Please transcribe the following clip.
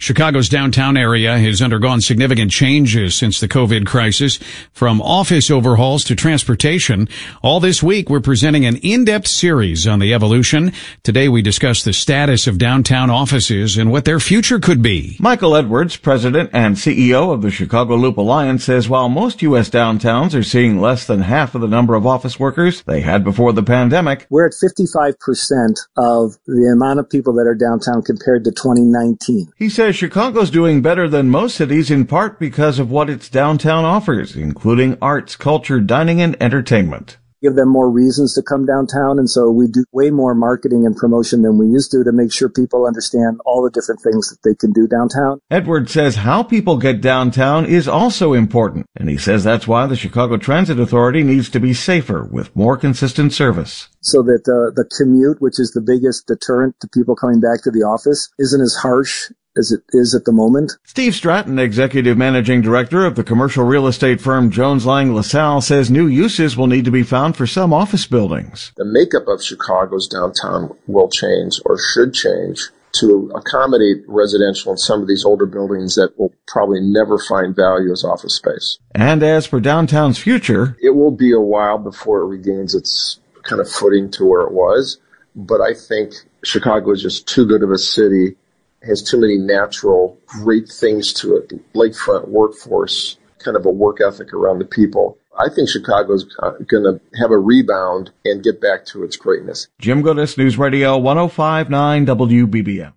Chicago's downtown area has undergone significant changes since the COVID crisis, from office overhauls to transportation. All this week, we're presenting an in-depth series on the evolution. Today, we discuss the status of downtown offices and what their future could be. Michael Edwards, president and CEO of the Chicago Loop Alliance, says while most U.S. downtowns are seeing less than half of the number of office workers they had before the pandemic, we're at 55% of the amount of people that are downtown compared to 2019. He says Chicago's doing better than most cities in part because of what its downtown offers, including arts, culture, dining, and entertainment. Give them more reasons to come downtown, and so we do way more marketing and promotion than we used to make sure people understand all the different things that they can do downtown. Edwards says how people get downtown is also important, and he says that's why the Chicago Transit Authority needs to be safer with more consistent service. So that the commute, which is the biggest deterrent to people coming back to the office, isn't as harsh as it is at the moment. Steve Stratton, executive managing director of the commercial real estate firm Jones Lang LaSalle, says new uses will need to be found for some office buildings. The makeup of Chicago's downtown will change or should change to accommodate residential in some of these older buildings that will probably never find value as office space. And as for downtown's future, it will be a while before it regains its kind of footing to where it was. But I think Chicago is just too good of a city, has too many natural great things to it. Lakefront workforce, kind of a work ethic around the people. I think Chicago's going to have a rebound and get back to its greatness. Jim Goodis, News Radio 105.9 WBBM.